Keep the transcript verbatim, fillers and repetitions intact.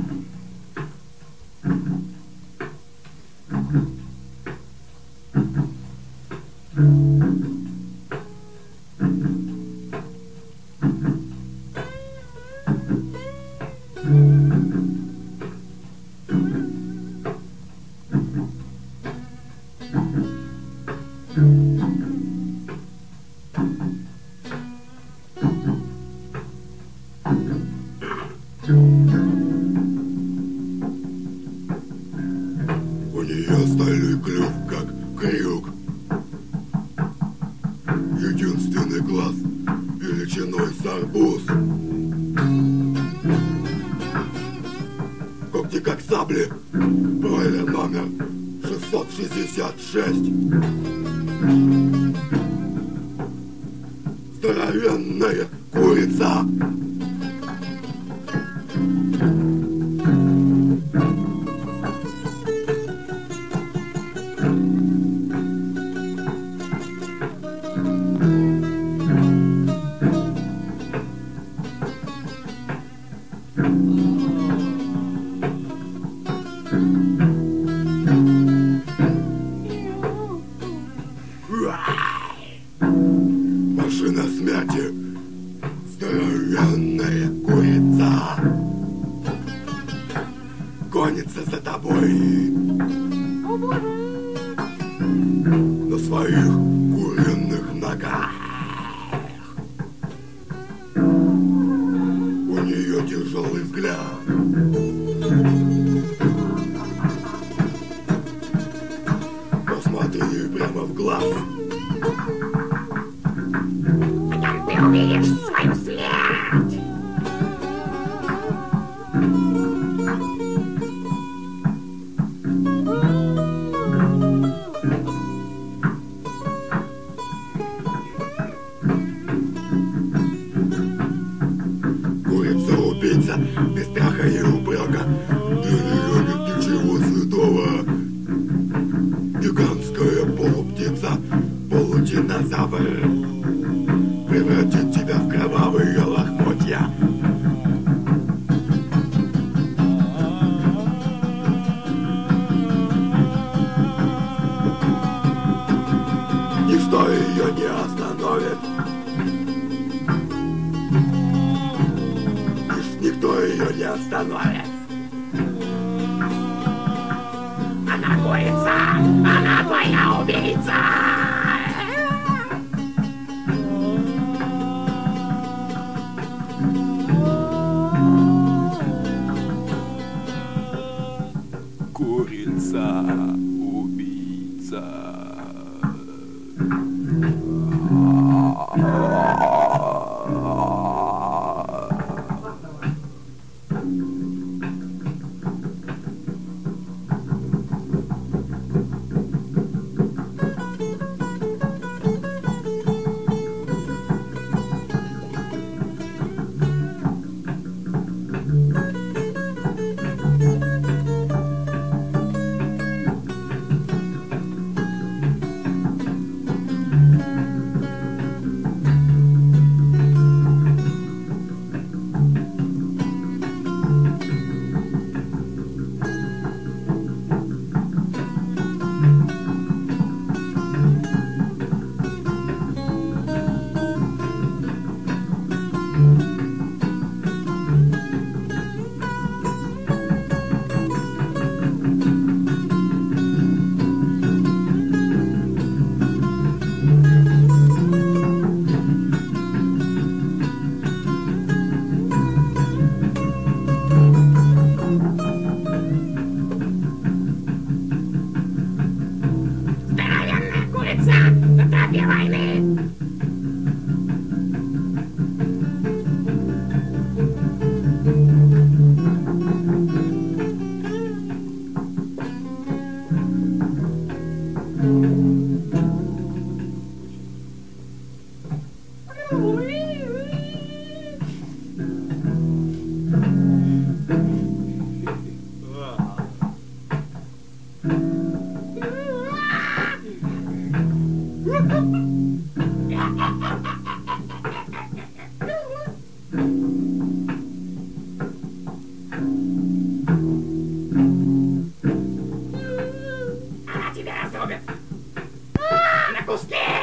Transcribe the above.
У нее стальной клюв, как крюк. Единственный глаз величиной с арбуз. Когти как сабли. Бройлер номер шестьсот шестьдесят шесть. Здоровенная курица. Машина смерти. Здоровенная курица. Гонится за тобой. На своих куриных ногах. У нее тяжелый взгляд. Посмотри ей прямо в глаз. В нем ты увидишь свою смерть. Курица-убийца, без страха и упрека. Для нее нет ничего святого. Гигантская полуптица, полудинозавр. Превратит тебя в кровавые лохмотья. Ничто ее не остановит. Нич- Никто ее не остановит. Она курица. Она твоя убийца. Курица, убийца. Пусти!